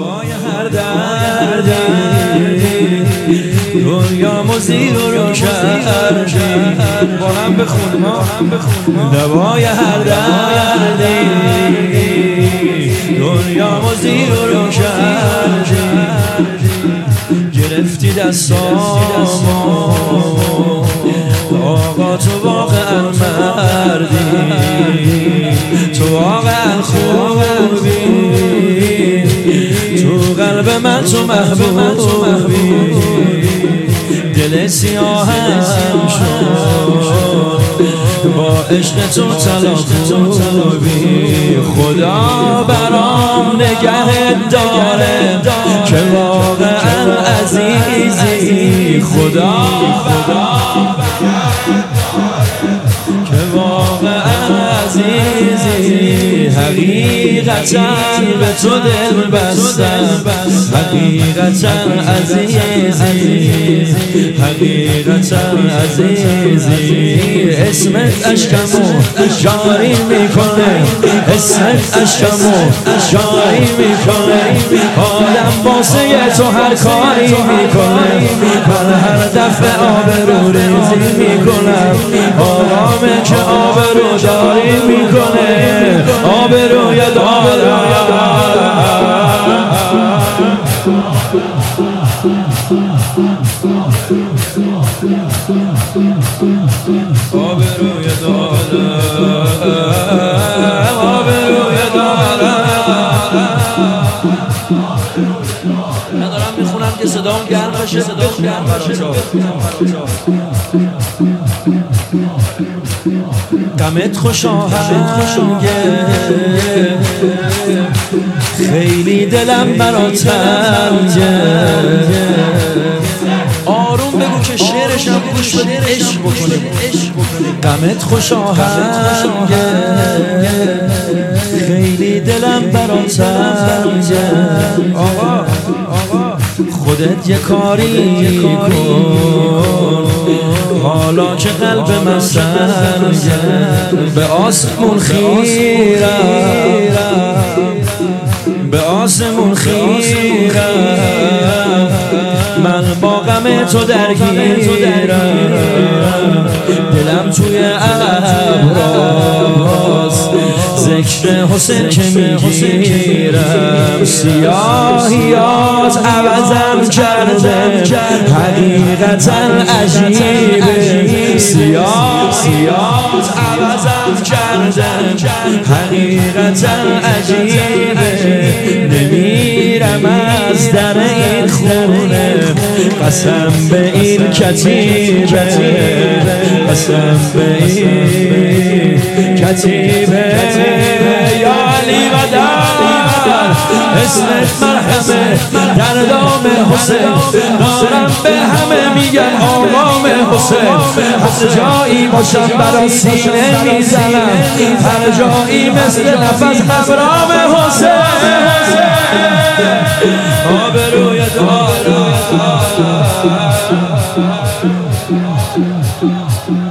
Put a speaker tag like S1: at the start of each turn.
S1: دوای هر دردی دنیامو زیر و رو کردی با هم بخونیم دوای هر دردی دنیامو زیر و رو کردی گرفتی دستامو آقا تو واقعا مردی تو واقعا خوبی تو قلب من تو محبوبی دل سیاهم شد با عشق تو طلبی خدا برام نگه داره که واقعا عزیزی خدا که واقعا عزیزی حقیقتا به تو دل بستم حقیقتا عزیزی حقیقتا عزیزی اسمت اشکمو جاری میکنه اسمت اشکمو جاری میکنه آدم واسه تو هر کاری میکنه من هر دفعه آبرو ریزی میکنم آرامه که آبرو داری میکنه آبرو یا دارم آبرو یا دارم آبرو یا دارم ندارم میخونم که صدام گرم باشه غمت خوش آهنگه خیلی دلم برات تنگه آروم بگو که شعرشم گوش بده عشق بکنه غمت خوش آهنگه خیلی دلم برات تنگه آقا خودت یه کاری کن حالا که قلب من سنگه به آسمون خیرم به آسمون خیرم من با غم تو درگیرم دلم توی ابراست ذکر حسین که میگیرم سیاهیات عوضم کرده حقیقتا عجیبه سیاهیات عوضم کرده حقیقتا عجیبه نمیرم از در این خونه قسم به این کتیبه قسم به این کتیبه یا علی قدر اسمت مرحمه در دام حسین دارم به همه میگن آقام حسین هر جایی باشم برا سینه میزنم هر جایی مثل نفس ابرام حسین آبروی دارم